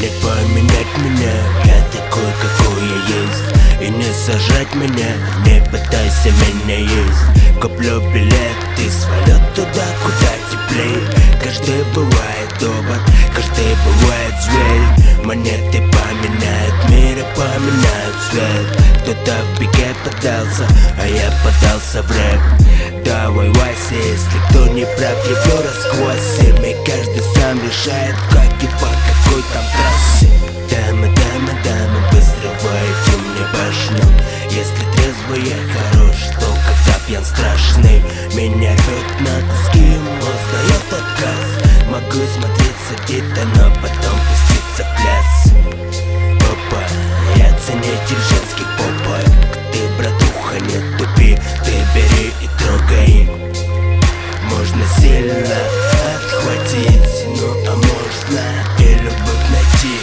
Не поменять меня, я такой, какой я есть. И не сажать меня, не пытайся меня есть. Куплю билет и свалю туда, куда теплей. Каждый бывает добр, каждый бывает зверь. Монеты поменяют мир и поменяют цвет. Кто-то в беге подался, а я подался в рэп. Давай, Вася, если кто не прав, его расквозь. И каждый сам решает, как и по какой там трассе. Дамы, дамы, дамы, взрывайте мне башню. Если трезвый я хорош, то когда пьян страшный. Меня рвет на куски, мозг дает отказ. Могу смотреться где-то, но потом пуститься в пляс. Папа, я ценитель женских попок. Ты, братуха, не тупи, ты бери и трогай. Можно сильно отхватить, ну а можно и любовь найти,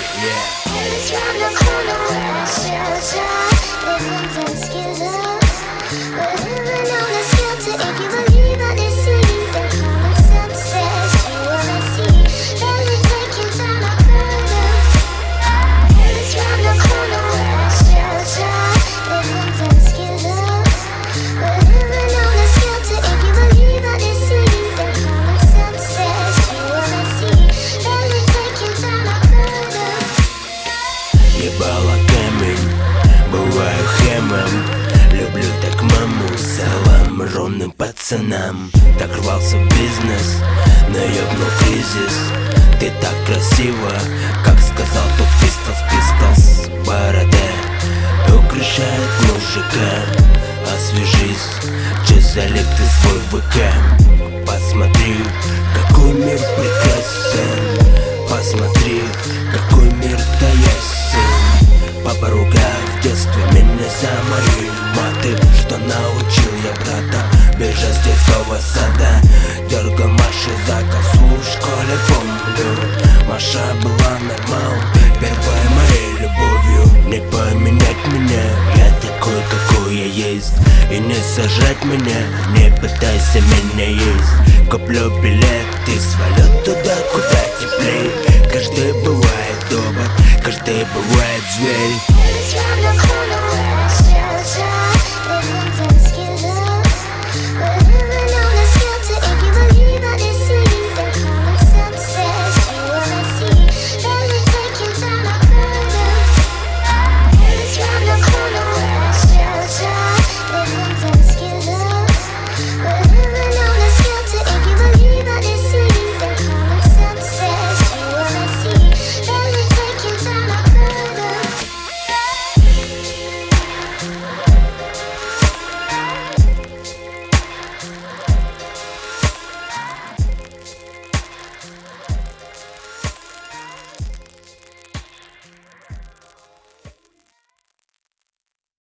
Ебало камень, бываю хемом. Люблю так маму, салам ровным пацанам. Так рвался в бизнес, но ёбнул кризис. Ты так красиво, как сказал тот Пистолс. Борода украшает мужика. Освежись, че залив ты свой ВК. Посмотри, какой мир прекрасен. Посмотри, какой мир-то ясен. Папа ругал в детстве меня за мои маты. Что научил я брата бежать с детского сада. Дергал Машу за косу в школе, помню. Маша была нормал, первой моей любовью. Не поменять меня, я такой, какой я есть. И не сажать меня, не пытайся меня есть. Куплю билет и свалю туда, куда теплей. Каждый бывает добр, каждый бывает зверь.